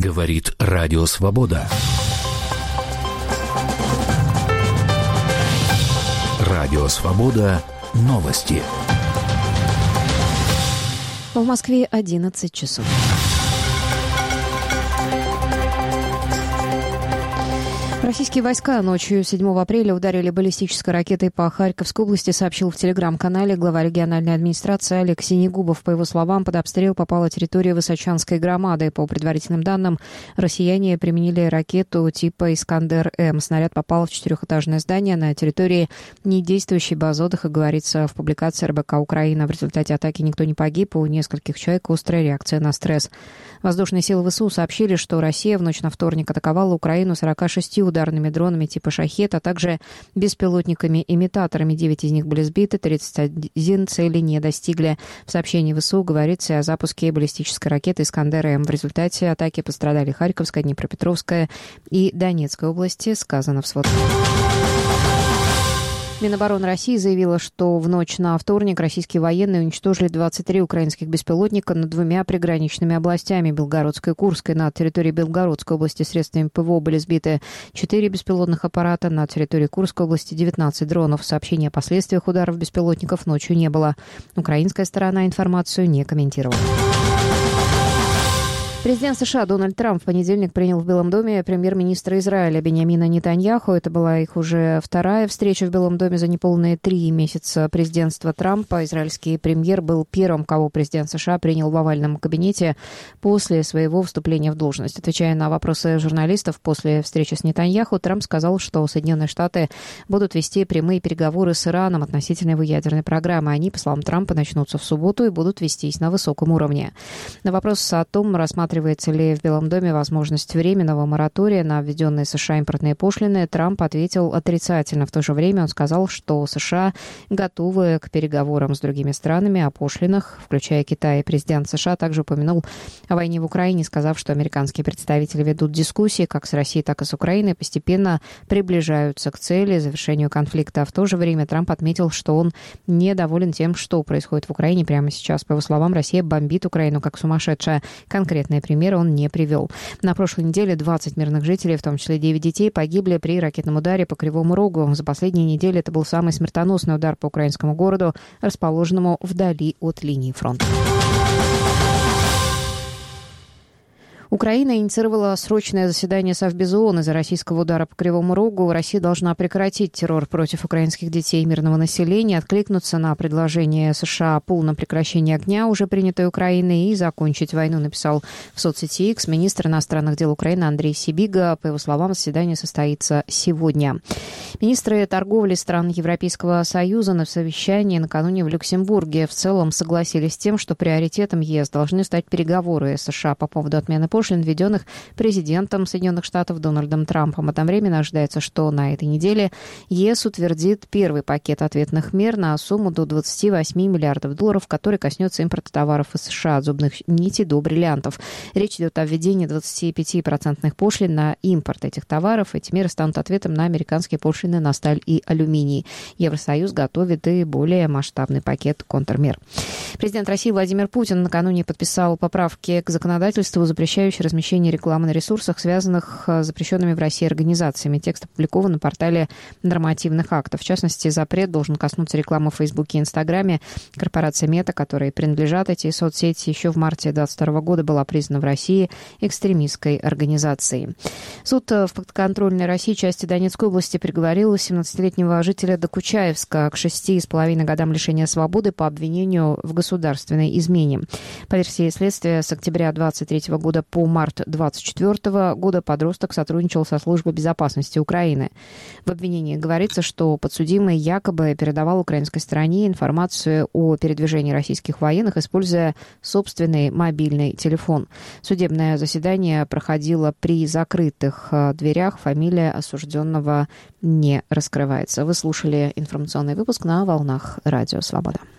Говорит Радио Свобода. Радио Свобода. Новости. В Москве 11 часов. Российские войска ночью 7 апреля ударили баллистической ракетой по Харьковской области, сообщил в телеграм-канале глава региональной администрации Олег Синегубов. По его словам, под обстрел попала территория Высочанской громады. По предварительным данным, россияне применили ракету типа «Искандер-М». Снаряд попал в 4-этажное здание на территории недействующей базы отдыха, говорится в публикации РБК «Украина». В результате атаки никто не погиб, у нескольких человек острая реакция на стресс. Воздушные силы ВСУ сообщили, что Россия в ночь на вторник атаковала Украину 46 ударными дронами типа «Шахед», а также беспилотниками-имитаторами. 9 из них были сбиты, 31 цели не достигли. В сообщении ВСУ говорится о запуске баллистической ракеты «Искандер-М». В результате атаки пострадали Харьковская, Днепропетровская и Донецкая области, сказано в сводке. Минобороны России заявила, что в ночь на вторник российские военные уничтожили 23 украинских беспилотника над 2 приграничными областями – Белгородской и Курской. На территории Белгородской области средствами ПВО были сбиты 4 беспилотных аппарата, на территории Курской области 19 дронов. Сообщения о последствиях ударов беспилотников ночью не было. Украинская сторона информацию не комментировала. Президент США Дональд Трамп в понедельник принял в Белом доме премьер-министра Израиля Биньямина Нетаньяху. Это была их уже вторая встреча в Белом доме за неполные 3 месяца президентства Трампа. Израильский премьер был первым, кого президент США принял в овальном кабинете после своего вступления в должность. Отвечая на вопросы журналистов после встречи с Нетаньяху, Трамп сказал, что Соединенные Штаты будут вести прямые переговоры с Ираном относительно его ядерной программы. Они, по словам Трампа, начнутся в субботу и будут вестись на высоком уровне. На вопрос о том, рассматривается ли в Белом доме возможность временного моратория на введенные США импортные пошлины, Трамп ответил отрицательно. В то же время он сказал, что США готовы к переговорам с другими странами о пошлинах, включая Китай. Президент США также упомянул о войне в Украине, сказав, что американские представители ведут дискуссии как с Россией, так и с Украиной, постепенно приближаются к цели, завершению конфликта. В то же время Трамп отметил, что он недоволен тем, что происходит в Украине прямо сейчас. По его словам, Россия бомбит Украину как сумасшедшая. Конкретные примеры он не привел. На прошлой неделе 20 мирных жителей, в том числе 9 детей, погибли при ракетном ударе по Кривому Рогу. За последние недели это был самый смертоносный удар по украинскому городу, расположенному вдали от линии фронта. Украина инициировала срочное заседание Совбеза ООН из-за российского удара по Кривому Рогу. Россия должна прекратить террор против украинских детей и мирного населения, откликнуться на предложение США о полном прекращении огня, уже принятой Украиной, и закончить войну, написал в соцсети X министр иностранных дел Украины Андрей Сибига. По его словам, заседание состоится сегодня. Министры торговли стран Европейского Союза на совещании накануне в Люксембурге в целом согласились с тем, что приоритетом ЕС должны стать переговоры с США по поводу отмены пошлин, введенных президентом Соединенных Штатов Дональдом Трампом. Одновременно ожидается, что на этой неделе ЕС утвердит первый пакет ответных мер на сумму до $28 миллиардов, который коснется импорта товаров из США, от зубных нитей до бриллиантов. Речь идет о введении 25% пошлин на импорт этих товаров. Эти меры станут ответом на американские пошлины на сталь и алюминий. Евросоюз готовит и более масштабный пакет контрмер. Президент России Владимир Путин накануне подписал поправки к законодательству, запрещающие размещение рекламы на ресурсах, связанных с запрещенными в России организациями. Текст опубликован на портале нормативных актов. В частности, запрет должен коснуться рекламы в Фейсбуке и Инстаграме. Корпорация Мета, которой принадлежат эти соцсети, еще в марте 2022 года была признана в России экстремистской организацией. Суд в подконтрольной России части Донецкой области приговорил 17-летнего жителя Докучаевска к 6,5 годам лишения свободы по обвинению в государственной измене. По версии следствия, с октября 2023 года по март 2024 года подросток сотрудничал со Службой безопасности Украины. В обвинении говорится, что подсудимый якобы передавал украинской стороне информацию о передвижении российских военных, используя собственный мобильный телефон. Судебное заседание проходило при закрытых дверях. Фамилия осужденного не раскрывается. Вы слушали информационный выпуск на волнах Радио Свобода.